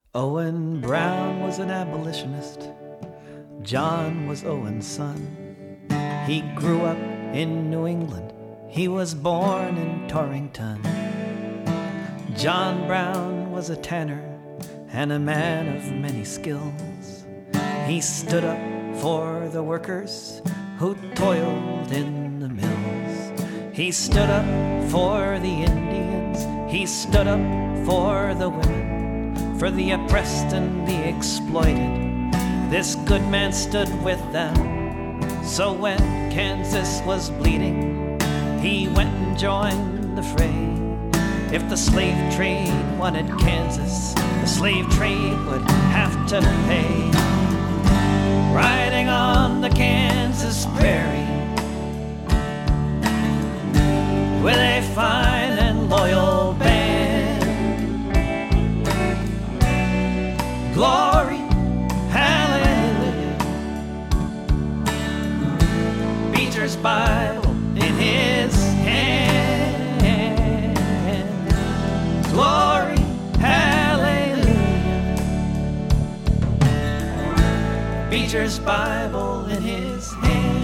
Owen Brown was an abolitionist. John was Owen's son. He grew up in New England. He was born in Torrington. John Brown was a tanner and a man of many skills. He stood up for the workers who toiled in the mills. He stood up for the Indians. He stood up for the women, for the oppressed and the exploited. This good man stood with them. So when Kansas was bleeding, he went and joined the fray. If the slave trade wanted Kansas, the slave trade would have to pay. Riding on the Kansas prairie with a fine and loyal band. Glory, hallelujah. Beecher's Bible in his hand. Glory, hallelujah. Beecher's Bible in his hand.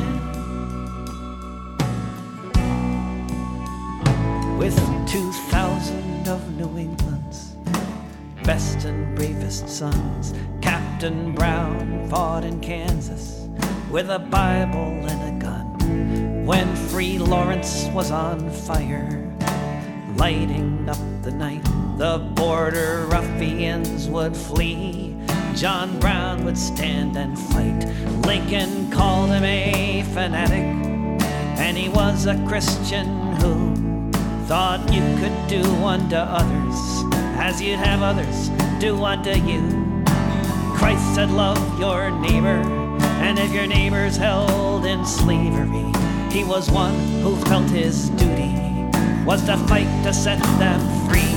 With 2,000 of New England's best and bravest sons, Captain Brown fought in Kansas with a Bible and a gun. When Free Lawrence was on fire, lighting up the night, the border ruffians would flee. John Brown would stand and fight. Lincoln called him a fanatic, and he was a Christian who thought you could do unto others as you'd have others do unto you. Christ said, love your neighbor, and if your neighbor's held in slavery, he was one who felt his duty was to fight to set them free.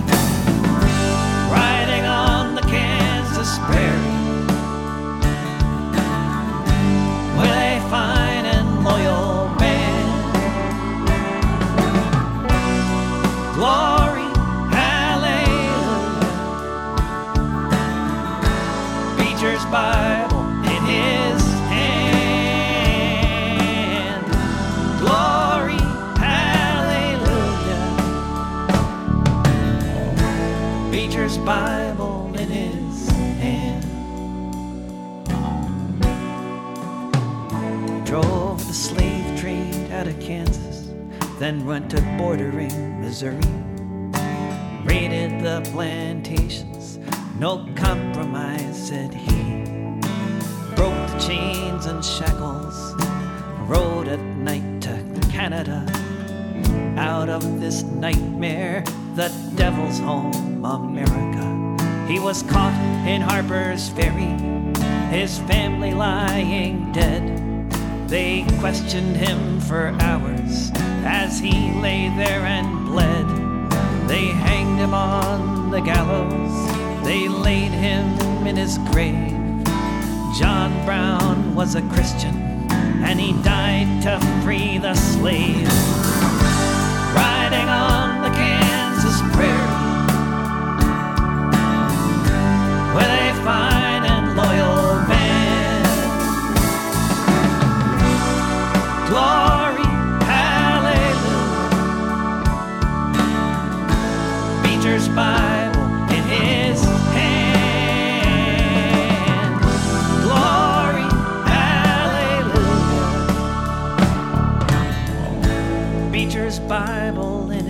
Riding on the Kansas prairie with a fine and loyal band. Glory, hallelujah. Beecher's Bible in his hand. Glory, hallelujah. Beecher's Bible in his hand. He drove the slave trade out of Kansas, then went to bordering Missouri, raided the plantations, no compromise, said he. Broke the chains and shackles, rode at night to Canada. Out of this nightmare, the devil's home, America. He was caught in Harper's Ferry, his family lying dead. They questioned him for hours as he lay there and bled. They hanged him on the gallows, they laid him in his grave. John Brown was a Christian, and he died to free the slave. Riding on the Kansas prairie with a fine and loyal band. Glory, Beecher's Bible in his hand. Glory, hallelujah. Beecher's Bible in